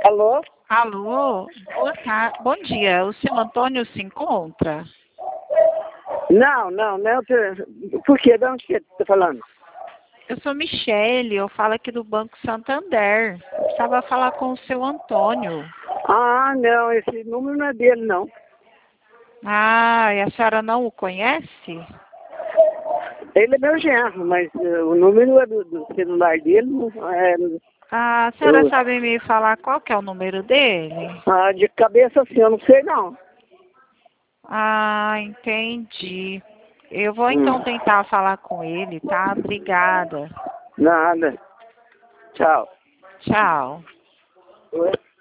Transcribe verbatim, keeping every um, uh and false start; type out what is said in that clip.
Alô? Alô, boa tarde, bom dia. O seu Antônio se encontra? Não, não, não. te- Por quê? De onde você está falando? Eu sou Michele, eu falo aqui do Banco Santander. Eu precisava falar com o seu Antônio. Ah, não, esse número não é dele, não. Ah, e a senhora não o conhece? Ele é meu genro, mas eh, o número é do, do celular dele. Não é, Ah, a senhora eu, sabe me falar qual que é o número dele? ah, de cabeça assim, eu não sei, não. Ah, entendi. Eu vou Hum, então tentar falar com ele, tá? Obrigada. nada. Tchau. Tchau. Oi?